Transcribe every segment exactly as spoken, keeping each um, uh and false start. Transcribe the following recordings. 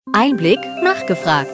Einblick nachgefragt.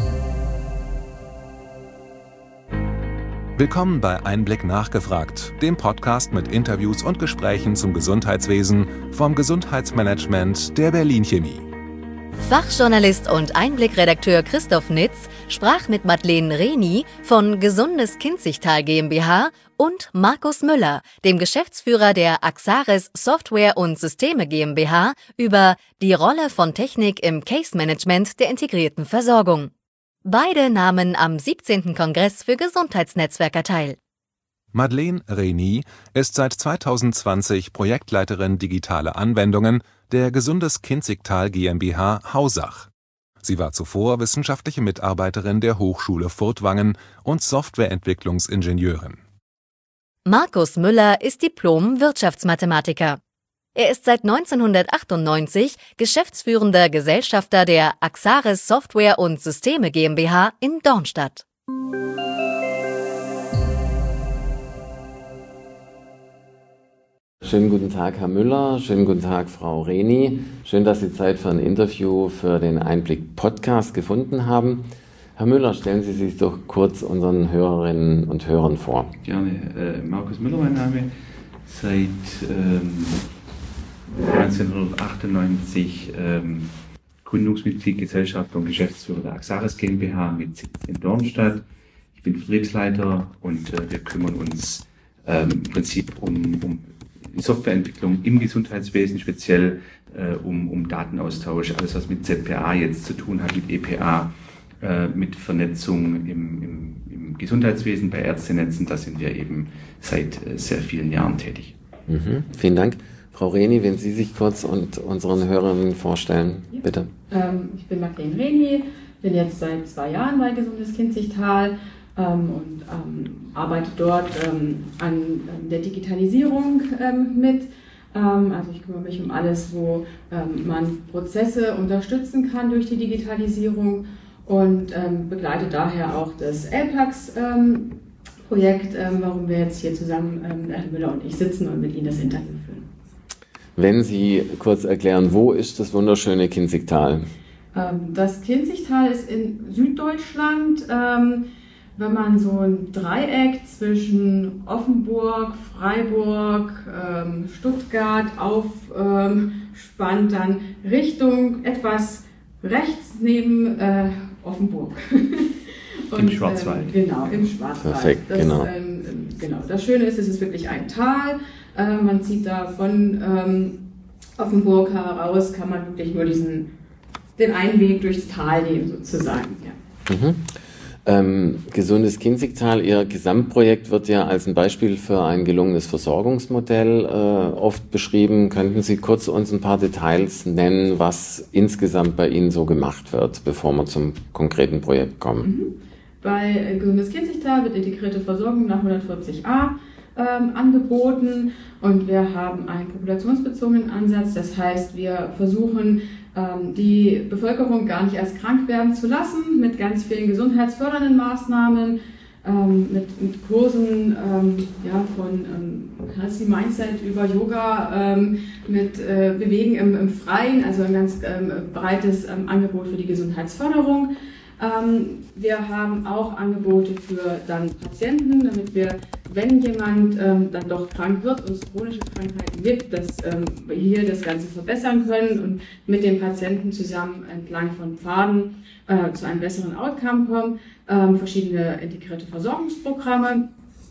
Willkommen bei Einblick nachgefragt, dem Podcast mit Interviews und Gesprächen zum Gesundheitswesen vom Gesundheitsmanagement der Berlin Chemie. Fachjournalist und Einblick-Redakteur Christoph Nitz sprach mit Madeleine Reni von Gesundes Kinzigtal GmbH und Markus Müller, dem Geschäftsführer der Axaris Software und Systeme GmbH, über die Rolle von Technik im Case-Management der integrierten Versorgung. Beide nahmen am siebzehnten Kongress für Gesundheitsnetzwerker teil. Madeleine Reni ist seit zweitausendzwanzig Projektleiterin digitale Anwendungen der Gesundes Kinzigtal GmbH Hausach. Sie war zuvor wissenschaftliche Mitarbeiterin der Hochschule Furtwangen und Softwareentwicklungsingenieurin. Markus Müller ist Diplom-Wirtschaftsmathematiker. Er ist seit neunzehnhundertachtundneunzig geschäftsführender Gesellschafter der Axaris Software und Systeme GmbH in Dornstadt. Schönen guten Tag, Herr Müller. Schönen guten Tag, Frau Reni. Schön, dass Sie Zeit für ein Interview für den Einblick-Podcast gefunden haben. Herr Müller, stellen Sie sich doch kurz unseren Hörerinnen und Hörern vor. Gerne. Äh, Markus Müller, mein Name. Seit ähm, neunzehnhundertachtundneunzig ähm, Gründungsmitglied, Gesellschafter und Geschäftsführer der Axaris GmbH mit Sitz in Dornstadt. Ich bin Vertriebsleiter und äh, wir kümmern uns ähm, im Prinzip um, um Softwareentwicklung im Gesundheitswesen, speziell äh, um, um Datenaustausch, alles was mit Z P A jetzt zu tun hat, mit E P A, äh, mit Vernetzung im, im, im Gesundheitswesen bei Ärztenetzen. Da sind wir eben seit äh, sehr vielen Jahren tätig. Mhm, vielen Dank. Frau Reni, wenn Sie sich kurz und unseren Hörerinnen vorstellen, ja. Bitte. Ähm, ich bin Madeleine Reni, bin jetzt seit zwei Jahren bei Gesundes Kinzigtal ähm, und ähm, arbeite dort ähm, an, an der Digitalisierung ähm, mit. Ähm, also ich kümmere mich um alles, wo ähm, man Prozesse unterstützen kann durch die Digitalisierung und ähm, begleite daher auch das L P A X-Projekt, ähm, warum wir jetzt hier zusammen, ähm, Herr Müller und ich, sitzen und mit Ihnen das Interview führen. Wenn Sie kurz erklären, wo ist das wunderschöne Kinzigtal? Das Kinzigtal ist in Süddeutschland, wenn man so ein Dreieck zwischen Offenburg, Freiburg, Stuttgart aufspannt, dann Richtung etwas rechts neben Offenburg. Und, Im Schwarzwald. Ähm, genau, im Schwarzwald. Perfekt, das, genau. Ähm, genau. Das Schöne ist, es ist wirklich ein Tal. Äh, man zieht da von ähm, Offenburg heraus, kann man wirklich nur diesen, den einen Weg durchs Tal nehmen, sozusagen. Ja. Mhm. Ähm, Gesundes Kinzigtal, Ihr Gesamtprojekt wird ja als ein Beispiel für ein gelungenes Versorgungsmodell äh, oft beschrieben. Könnten Sie kurz uns ein paar Details nennen, was insgesamt bei Ihnen so gemacht wird, bevor wir zum konkreten Projekt kommen? Mhm. Bei Gesundes Kinzigtal wird integrierte Versorgung nach hundertvierzig a ähm, angeboten und wir haben einen populationsbezogenen Ansatz. Das heißt, wir versuchen, ähm, die Bevölkerung gar nicht erst krank werden zu lassen mit ganz vielen gesundheitsfördernden Maßnahmen, ähm, mit, mit Kursen ähm, ja, von ähm, Healthy Mindset über Yoga, ähm, mit äh, Bewegen im, im Freien, also ein ganz ähm, breites ähm, Angebot für die Gesundheitsförderung. Ähm, wir haben auch Angebote für dann Patienten, damit wir, wenn jemand ähm, dann doch krank wird und es chronische Krankheiten gibt, dass ähm, wir hier das Ganze verbessern können und mit den Patienten zusammen entlang von Pfaden äh, zu einem besseren Outcome kommen. Ähm, verschiedene integrierte Versorgungsprogramme.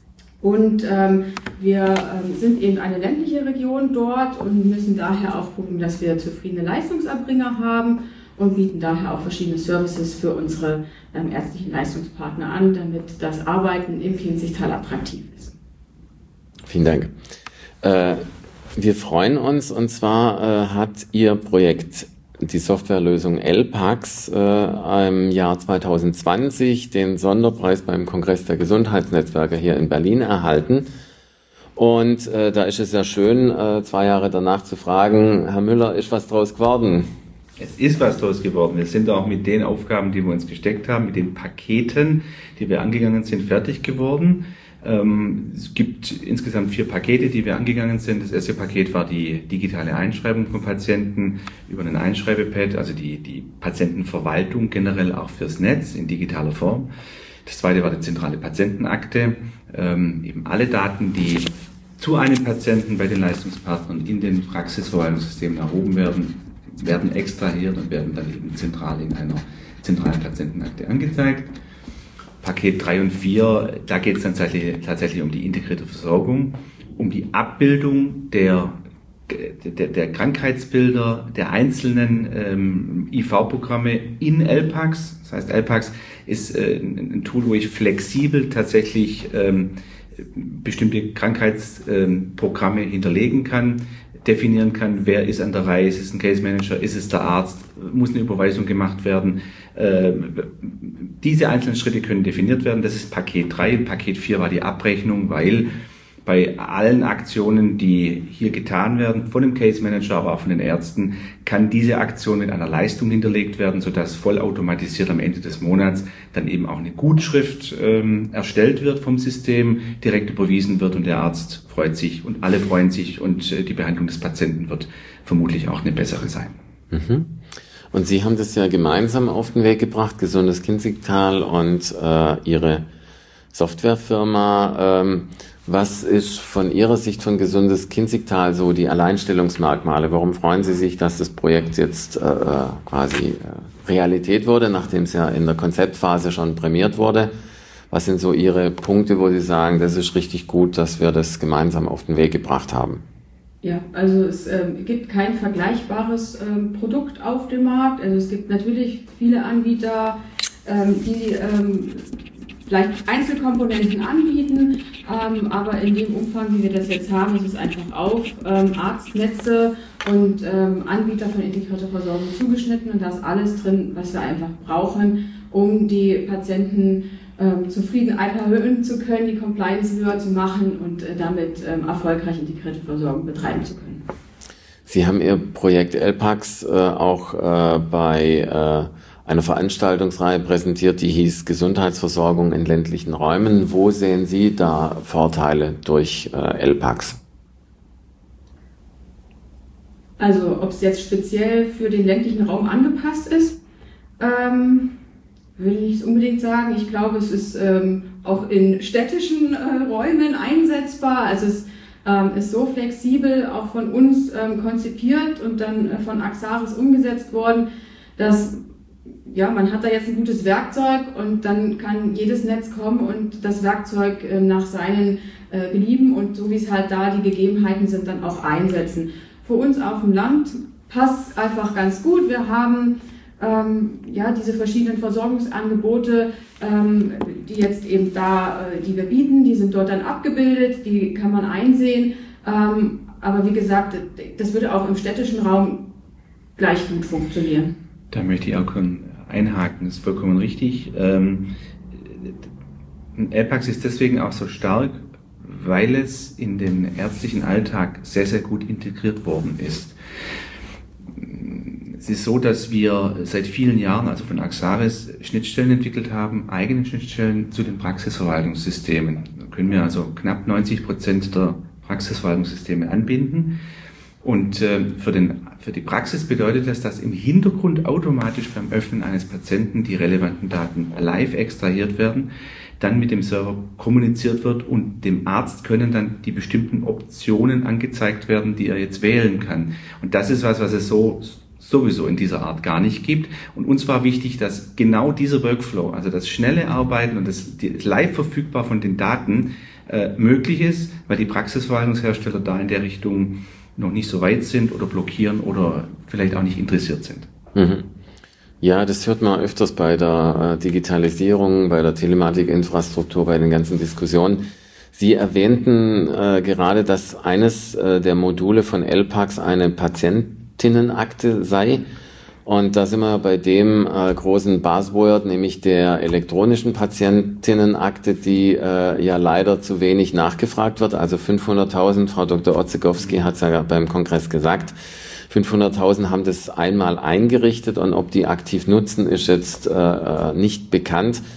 Und ähm, wir ähm, sind eben eine ländliche Region dort und müssen daher auch gucken, dass wir zufriedene Leistungserbringer haben und bieten daher auch verschiedene Services für unsere ähm, ärztlichen Leistungspartner an, damit das Arbeiten im Kinzigtal attraktiv ist. Vielen Dank. Äh, wir freuen uns, und zwar äh, hat Ihr Projekt, die Softwarelösung L P A X, äh, im Jahr zweitausendzwanzig den Sonderpreis beim Kongress der Gesundheitsnetzwerke hier in Berlin erhalten. Und äh, da ist es ja schön, äh, zwei Jahre danach zu fragen, Herr Müller, ist was draus geworden? Es ist was draus geworden. Wir sind auch mit den Aufgaben, die wir uns gesteckt haben, mit den Paketen, die wir angegangen sind, fertig geworden. Ähm, es gibt insgesamt vier Pakete, die wir angegangen sind. Das erste Paket war die digitale Einschreibung von Patienten über einen Einschreibepad, also die, die Patientenverwaltung generell auch fürs Netz in digitaler Form. Das zweite war die zentrale Patientenakte, ähm, eben alle Daten, die zu einem Patienten bei den Leistungspartnern in den Praxisverwaltungssystemen erhoben werden, werden extrahiert und werden dann eben zentral in einer zentralen Patientenakte angezeigt. Paket drei und vier, da geht es dann tatsächlich, tatsächlich um die integrierte Versorgung, um die Abbildung der, der, der Krankheitsbilder der einzelnen ähm, I V-Programme in L P A X. Das heißt, L P A X ist äh, ein Tool, wo ich flexibel tatsächlich ähm, bestimmte Krankheitsprogramme ähm, hinterlegen kann, definieren kann, wer ist an der Reihe, ist es ein Case Manager, ist es der Arzt, muss eine Überweisung gemacht werden. Äh, diese einzelnen Schritte können definiert werden. Das ist Paket drei. Paket vier war die Abrechnung, weil bei allen Aktionen, die hier getan werden, von dem Case Manager, aber auch von den Ärzten, kann diese Aktion mit einer Leistung hinterlegt werden, sodass vollautomatisiert am Ende des Monats dann eben auch eine Gutschrift ähm, erstellt wird vom System, direkt überwiesen wird und der Arzt freut sich und alle freuen sich und äh, die Behandlung des Patienten wird vermutlich auch eine bessere sein. Mhm. Und Sie haben das ja gemeinsam auf den Weg gebracht, Gesundes Kinzigtal und äh, Ihre Softwarefirma. Ähm, Was ist von Ihrer Sicht von Gesundes Kinzigtal so die Alleinstellungsmerkmale? Warum freuen Sie sich, dass das Projekt jetzt äh, quasi äh, Realität wurde, nachdem es ja in der Konzeptphase schon prämiert wurde? Was sind so Ihre Punkte, wo Sie sagen, das ist richtig gut, dass wir das gemeinsam auf den Weg gebracht haben? Ja, also es ähm, gibt kein vergleichbares ähm, Produkt auf dem Markt. Also es gibt natürlich viele Anbieter, ähm, die ähm, vielleicht Einzelkomponenten anbieten, ähm, aber in dem Umfang, wie wir das jetzt haben, ist es einfach auf ähm, Arztnetze und ähm, Anbieter von integrierter Versorgung zugeschnitten und da ist alles drin, was wir einfach brauchen, um die Patienten ähm, Zufriedenheit erhöhen zu können, die Compliance höher zu machen und äh, damit ähm, erfolgreich integrierte Versorgung betreiben zu können. Sie haben Ihr Projekt L P A X äh, auch äh, bei äh, einer Veranstaltungsreihe präsentiert, die hieß Gesundheitsversorgung in ländlichen Räumen. Wo sehen Sie da Vorteile durch äh, L P A X? Also ob es jetzt speziell für den ländlichen Raum angepasst ist, ähm, würde ich nicht unbedingt sagen. Ich glaube, es ist ähm, auch in städtischen äh, Räumen einsetzbar. Also es ähm, ist so flexibel auch von uns ähm, konzipiert und dann äh, von Axaris umgesetzt worden, dass ja, man hat da jetzt ein gutes Werkzeug und dann kann jedes Netz kommen und das Werkzeug äh, nach seinen äh, Belieben und so wie es halt da die Gegebenheiten sind, dann auch einsetzen. Für uns auf dem Land passt einfach ganz gut. Wir haben ähm, ja diese verschiedenen Versorgungsangebote, ähm, die jetzt eben da, äh, die wir bieten, die sind dort dann abgebildet, die kann man einsehen. Ähm, aber wie gesagt, das würde auch im städtischen Raum gleich gut funktionieren. Da möchte ich auch einhaken, das ist vollkommen richtig. Ähm, L P A X ist deswegen auch so stark, weil es in den ärztlichen Alltag sehr, sehr gut integriert worden ist. Es ist so, dass wir seit vielen Jahren, also von Axaris, Schnittstellen entwickelt haben, eigene Schnittstellen zu den Praxisverwaltungssystemen. Da können wir also knapp neunzig Prozent der Praxisverwaltungssysteme anbinden. Und äh, für, den, für die Praxis bedeutet das, dass im Hintergrund automatisch beim Öffnen eines Patienten die relevanten Daten live extrahiert werden, dann mit dem Server kommuniziert wird und dem Arzt können dann die bestimmten Optionen angezeigt werden, die er jetzt wählen kann. Und das ist was, was es so sowieso in dieser Art gar nicht gibt. Und uns war wichtig, dass genau dieser Workflow, also das schnelle Arbeiten und das, das live verfügbar von den Daten äh, möglich ist, weil die Praxisverwaltungshersteller da in der Richtung noch nicht so weit sind oder blockieren oder vielleicht auch nicht interessiert sind. Mhm. Ja, das hört man öfters bei der äh, Digitalisierung, bei der Telematikinfrastruktur, bei den ganzen Diskussionen. Sie erwähnten äh, gerade, dass eines äh, der Module von L P A X eine Patientinnenakte sei. Und da sind wir bei dem äh, großen Buzzword, nämlich der elektronischen Patientinnenakte, die äh, ja leider zu wenig nachgefragt wird. Also fünfhunderttausend, Frau Doktor Orzegowski hat es ja beim Kongress gesagt, fünfhunderttausend haben das einmal eingerichtet und ob die aktiv nutzen, ist jetzt äh, nicht bekannt.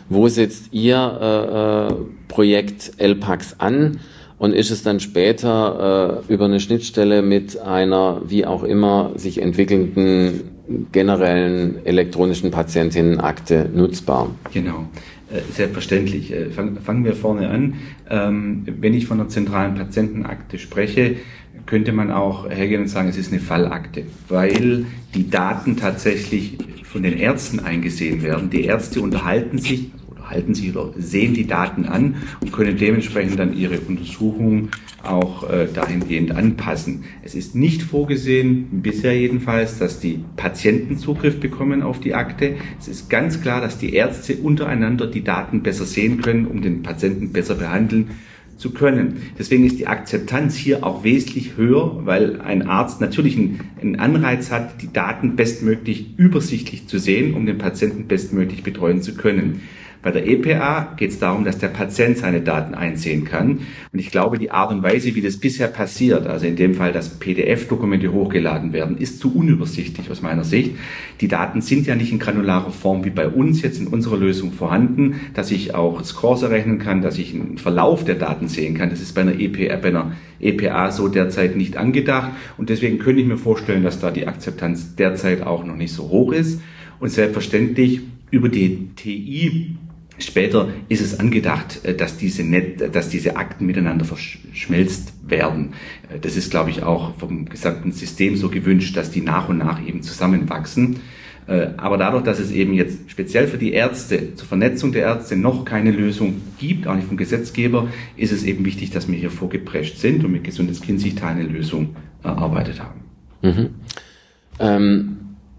Wo setzt Ihr äh, Projekt L PAX an? Und ist es dann später äh, über eine Schnittstelle mit einer, wie auch immer, sich entwickelnden generellen elektronischen Patientinnenakte nutzbar? Genau, äh, selbstverständlich. Äh, fang, fangen wir vorne an. Ähm, wenn ich von einer zentralen Patientenakte spreche, könnte man auch hergehen und sagen, es ist eine Fallakte, weil die Daten tatsächlich von den Ärzten eingesehen werden. Die Ärzte unterhalten sich, halten sich oder sehen die Daten an und können dementsprechend dann ihre Untersuchungen auch äh, dahingehend anpassen. Es ist nicht vorgesehen, bisher jedenfalls, dass die Patienten Zugriff bekommen auf die Akte. Es ist ganz klar, dass die Ärzte untereinander die Daten besser sehen können, um den Patienten besser behandeln zu können. Deswegen ist die Akzeptanz hier auch wesentlich höher, weil ein Arzt natürlich einen Anreiz hat, die Daten bestmöglich übersichtlich zu sehen, um den Patienten bestmöglich betreuen zu können. Bei der E P A geht es darum, dass der Patient seine Daten einsehen kann. Und ich glaube, die Art und Weise, wie das bisher passiert, also in dem Fall, dass P D F-Dokumente hochgeladen werden, ist zu unübersichtlich aus meiner Sicht. Die Daten sind ja nicht in granularer Form wie bei uns jetzt in unserer Lösung vorhanden, dass ich auch Scores errechnen kann, dass ich einen Verlauf der Daten sehen kann. Das ist bei einer E P A, bei einer E P A so derzeit nicht angedacht. Und deswegen könnte ich mir vorstellen, dass da die Akzeptanz derzeit auch noch nicht so hoch ist. Und selbstverständlich über die T I später ist es angedacht, dass diese, Net, dass diese Akten miteinander verschmelzt werden. Das ist, glaube ich, auch vom gesamten System so gewünscht, dass die nach und nach eben zusammenwachsen. Aber dadurch, dass es eben jetzt speziell für die Ärzte, zur Vernetzung der Ärzte noch keine Lösung gibt, auch nicht vom Gesetzgeber, ist es eben wichtig, dass wir hier vorgeprescht sind und mit Gesundes Kinzigtal eine Lösung erarbeitet haben. Mhm. Ähm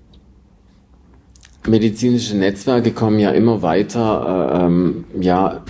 Medizinische Netzwerke kommen ja immer weiter, äh, ähm, ja,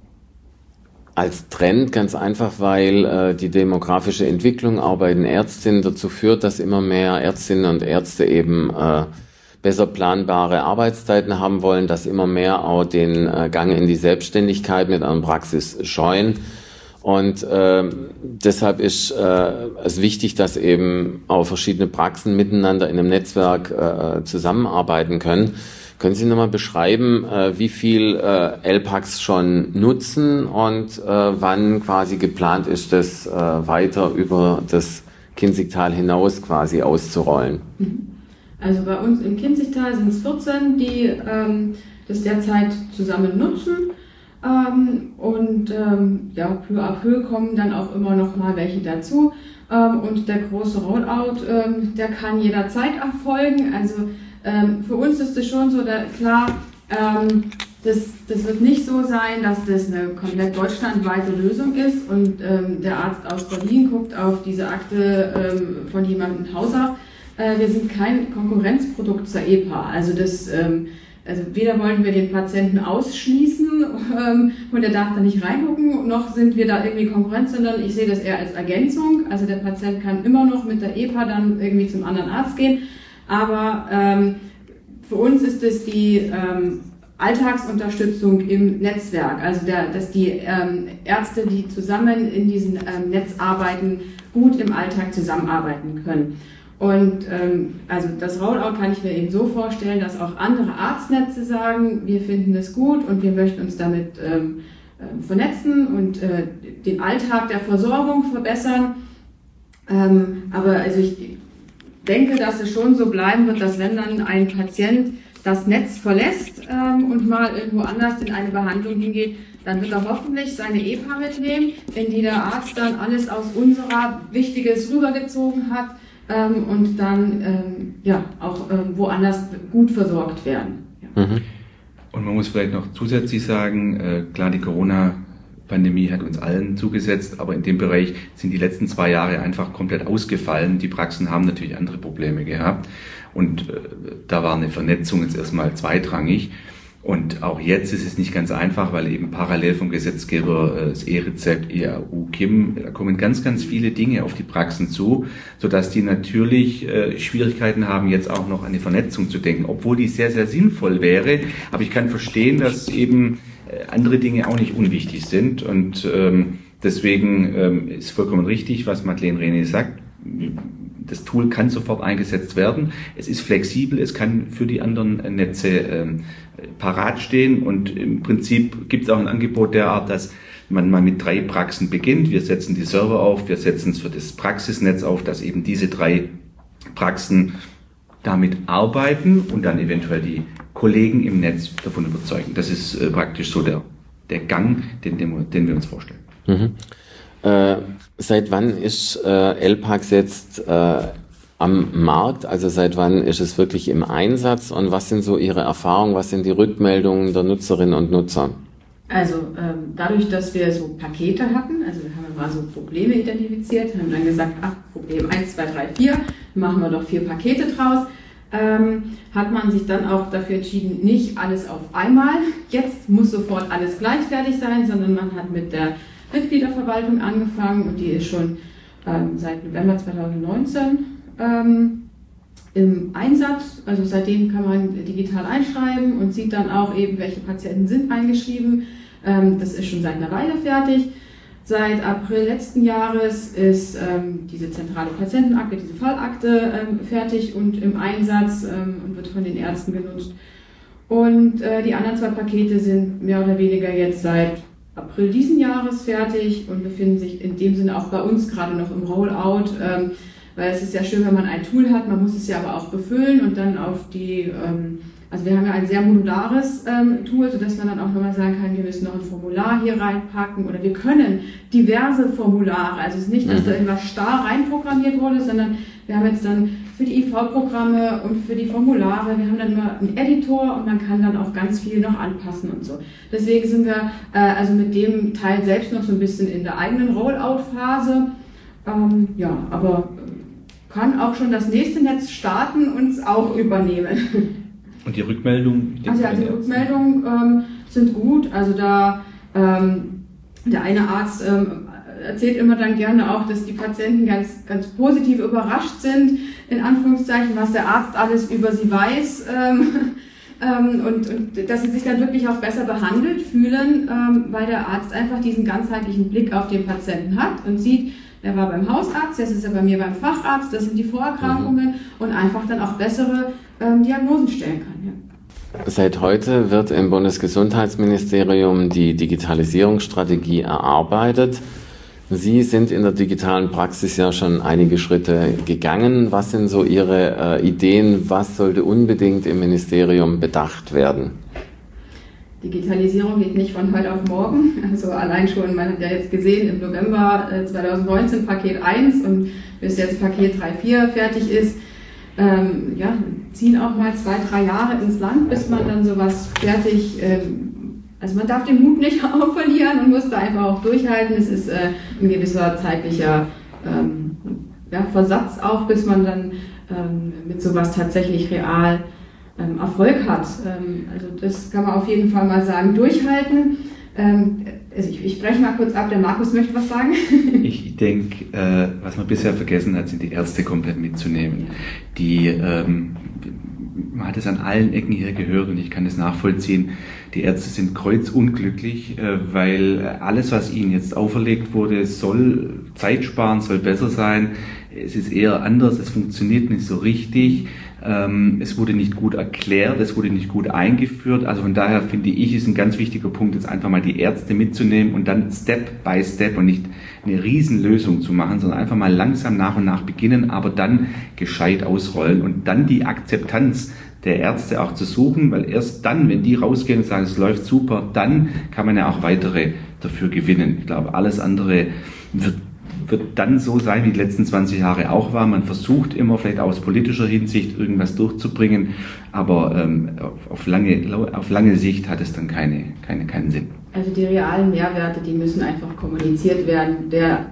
als Trend, ganz einfach, weil äh, die demografische Entwicklung auch bei den Ärztinnen dazu führt, dass immer mehr Ärztinnen und Ärzte eben äh, besser planbare Arbeitszeiten haben wollen, dass immer mehr auch den äh, Gang in die Selbstständigkeit mit einer Praxis scheuen. Und äh, deshalb ist äh, es wichtig, dass eben auch verschiedene Praxen miteinander in einem Netzwerk äh, zusammenarbeiten können. Können Sie nochmal beschreiben, äh, wie viel äh, L PAX schon nutzen und äh, wann quasi geplant ist, das äh, weiter über das Kinzigtal hinaus quasi auszurollen? Also bei uns im Kinzigtal sind es vierzehn, die ähm, das derzeit zusammen nutzen. Ähm, und ähm, ja, peu à peu kommen dann auch immer noch mal welche dazu. Ähm, und der große Rollout, ähm, der kann jederzeit erfolgen. Also ähm, für uns ist es schon so, da, klar, ähm, das, das wird nicht so sein, dass das eine komplett deutschlandweite Lösung ist und ähm, der Arzt aus Berlin guckt auf diese Akte ähm, von jemandem in Hausach. Äh, wir sind kein Konkurrenzprodukt zur E P A. Also das ähm, Also weder wollen wir den Patienten ausschließen ähm, und er darf da nicht reingucken, noch sind wir da irgendwie Konkurrenz, sondern ich sehe das eher als Ergänzung. Also der Patient kann immer noch mit der E P A dann irgendwie zum anderen Arzt gehen, aber ähm, für uns ist es die ähm, Alltagsunterstützung im Netzwerk, also der, dass die ähm, Ärzte, die zusammen in diesem ähm, Netz arbeiten, gut im Alltag zusammenarbeiten können. Und ähm, also das Rollout kann ich mir eben so vorstellen, dass auch andere Arztnetze sagen, wir finden das gut und wir möchten uns damit ähm, äh, vernetzen und äh, den Alltag der Versorgung verbessern. Ähm, aber also ich denke, dass es schon so bleiben wird, dass wenn dann ein Patient das Netz verlässt ähm, und mal irgendwo anders in eine Behandlung hingeht, dann wird er hoffentlich seine E P A mitnehmen, wenn die der Arzt dann alles aus unserer Wichtiges rübergezogen hat, Ähm, und dann ähm, ja, auch ähm, woanders gut versorgt werden. Ja. Mhm. Und man muss vielleicht noch zusätzlich sagen, äh, klar, die Corona-Pandemie hat uns allen zugesetzt, aber in dem Bereich sind die letzten zwei Jahre einfach komplett ausgefallen. Die Praxen haben natürlich andere Probleme gehabt und äh, da war eine Vernetzung jetzt erstmal zweitrangig. Und auch jetzt ist es nicht ganz einfach, weil eben parallel vom Gesetzgeber das E-Rezept, E A U, K I M, da kommen ganz, ganz viele Dinge auf die Praxen zu, sodass die natürlich äh, Schwierigkeiten haben, jetzt auch noch an eine Vernetzung zu denken, obwohl die sehr, sehr sinnvoll wäre. Aber ich kann verstehen, dass eben äh, andere Dinge auch nicht unwichtig sind. Und ähm, deswegen ähm, ist vollkommen richtig, was Madeleine René sagt. das Tool kann sofort eingesetzt werden. Es ist flexibel, es kann für die anderen Netze ähm, parat stehen und im Prinzip gibt es auch ein Angebot der Art, dass man mal mit drei Praxen beginnt. Wir setzen die Server auf, wir setzen es für das Praxisnetz auf, dass eben diese drei Praxen damit arbeiten und dann eventuell die Kollegen im Netz davon überzeugen. Das ist äh, praktisch so der, der Gang, den, den, den wir uns vorstellen. Mhm. Äh, seit wann ist äh, L PAX jetzt äh, am Markt? Also seit wann ist es wirklich im Einsatz und was sind so Ihre Erfahrungen, was sind die Rückmeldungen der Nutzerinnen und Nutzer? Also ähm, dadurch, dass wir so Pakete hatten, also wir haben mal so Probleme identifiziert, haben dann gesagt, ach, Problem eins, zwei, drei, vier, machen wir doch vier Pakete draus, ähm, hat man sich dann auch dafür entschieden, nicht alles auf einmal, jetzt muss sofort alles gleich fertig sein, sondern man hat mit der Mitgliederverwaltung angefangen und die ist schon ähm, seit November zweitausendneunzehn ähm, im Einsatz, also seitdem kann man digital einschreiben und sieht dann auch eben, welche Patienten sind eingeschrieben. Ähm, das ist schon seit einer Weile fertig. Seit April letzten Jahres ist ähm, diese zentrale Patientenakte, diese Fallakte ähm, fertig und im Einsatz ähm, und wird von den Ärzten genutzt. Und äh, die anderen zwei Pakete sind mehr oder weniger jetzt seit April diesen Jahres fertig und befinden sich in dem Sinne auch bei uns gerade noch im Rollout. Ähm, Weil es ist ja schön, wenn man ein Tool hat, man muss es ja aber auch befüllen und dann auf die, ähm, also wir haben ja ein sehr modulares ähm, Tool, sodass man dann auch nochmal sagen kann, wir müssen noch ein Formular hier reinpacken oder wir können diverse Formulare, also es ist nicht, dass da irgendwas starr reinprogrammiert wurde, sondern wir haben jetzt dann für die I V-Programme und für die Formulare, wir haben dann immer einen Editor und man kann dann auch ganz viel noch anpassen und so. Deswegen sind wir äh, also mit dem Teil selbst noch so ein bisschen in der eigenen Rollout-Phase, ähm, ja, aber kann auch schon das nächste Netz starten und es auch übernehmen. Und die Rückmeldungen? Also ja, die Rückmeldungen ähm, sind gut. Also da ähm, der eine Arzt ähm, erzählt immer dann gerne auch, dass die Patienten ganz, ganz positiv überrascht sind, in Anführungszeichen, was der Arzt alles über sie weiß. Ähm, ähm, und, und dass sie sich dann wirklich auch besser behandelt fühlen, ähm, weil der Arzt einfach diesen ganzheitlichen Blick auf den Patienten hat und sieht, er war beim Hausarzt, jetzt ist er bei mir beim Facharzt, das sind die Vorerkrankungen mhm. und einfach dann auch bessere ähm, Diagnosen stellen kann. Ja. Seit heute wird im Bundesgesundheitsministerium die Digitalisierungsstrategie erarbeitet. Sie sind in der digitalen Praxis ja schon einige Schritte gegangen. Was sind so Ihre äh, Ideen? Was sollte unbedingt im Ministerium bedacht werden? Digitalisierung geht nicht von heute auf morgen. Also allein schon, man hat ja jetzt gesehen, im November zweitausendneunzehn Paket eins und bis jetzt Paket drei, vier fertig ist, ähm, ja, ziehen auch mal zwei, drei Jahre ins Land, bis man dann sowas fertig, ähm, also man darf den Mut nicht auch verlieren und muss da einfach auch durchhalten. Es ist äh, ein gewisser zeitlicher ähm, ja, Versatz auch, bis man dann ähm, mit sowas tatsächlich real Ähm, Erfolg hat. Ähm, also das kann man auf jeden Fall mal sagen, durchhalten. Ähm, also ich, ich spreche mal kurz ab, der Markus möchte was sagen. Ich denke, äh, was man bisher vergessen hat, sind die Ärzte komplett mitzunehmen. Ja. Die, ähm, man hat es an allen Ecken hier gehört und ich kann es nachvollziehen, die Ärzte sind kreuzunglücklich, äh, weil alles, was ihnen jetzt auferlegt wurde, soll Zeit sparen, soll besser sein. Es ist eher anders, es funktioniert nicht so richtig. Ähm, es wurde nicht gut erklärt, es wurde nicht gut eingeführt. Also von daher finde ich, ist ein ganz wichtiger Punkt, jetzt einfach mal die Ärzte mitzunehmen und dann Step by Step und nicht eine Riesenlösung zu machen, sondern einfach mal langsam nach und nach beginnen, aber dann gescheit ausrollen und dann die Akzeptanz der Ärzte auch zu suchen, weil erst dann, wenn die rausgehen und sagen, es läuft super, dann kann man ja auch weitere dafür gewinnen. Ich glaube, alles andere wird wird dann so sein, wie die letzten zwanzig Jahre auch war. Man versucht immer vielleicht aus politischer Hinsicht irgendwas durchzubringen, aber ähm, auf, auf, lange, auf lange Sicht hat es dann keine, keine, keinen Sinn. Also die realen Mehrwerte, die müssen einfach kommuniziert werden. Der,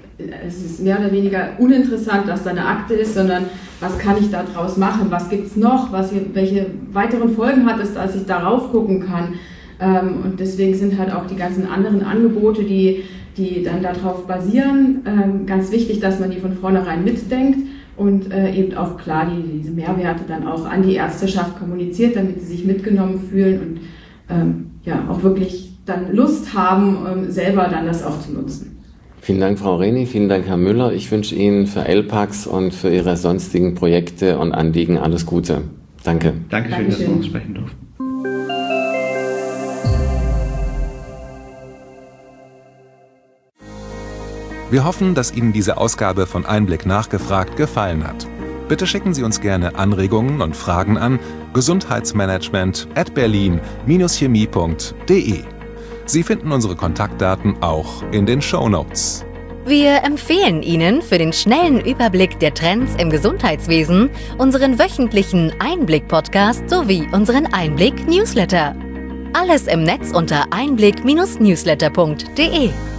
es ist mehr oder weniger uninteressant, dass da eine Akte ist, sondern was kann ich daraus machen, was gibt es noch, was, welche weiteren Folgen hat es, dass ich darauf gucken kann. Ähm, und deswegen sind halt auch die ganzen anderen Angebote, die die dann darauf basieren. Ähm, ganz wichtig, dass man die von vornherein mitdenkt und äh, eben auch klar die, diese Mehrwerte dann auch an die Ärzteschaft kommuniziert, damit sie sich mitgenommen fühlen und ähm, ja auch wirklich dann Lust haben, ähm, selber dann das auch zu nutzen. Vielen Dank, Frau Reni, vielen Dank, Herr Müller. Ich wünsche Ihnen für L P A X und für Ihre sonstigen Projekte und Anliegen alles Gute. Danke. Dankeschön, Dankeschön. dass wir uns sprechen durften. Wir hoffen, dass Ihnen diese Ausgabe von Einblick nachgefragt gefallen hat. Bitte schicken Sie uns gerne Anregungen und Fragen an gesundheitsmanagement at berlin chemie punkt de. Sie finden unsere Kontaktdaten auch in den Shownotes. Wir empfehlen Ihnen für den schnellen Überblick der Trends im Gesundheitswesen unseren wöchentlichen Einblick-Podcast sowie unseren Einblick-Newsletter. Alles im Netz unter einblick Bindestrich newsletter punkt de.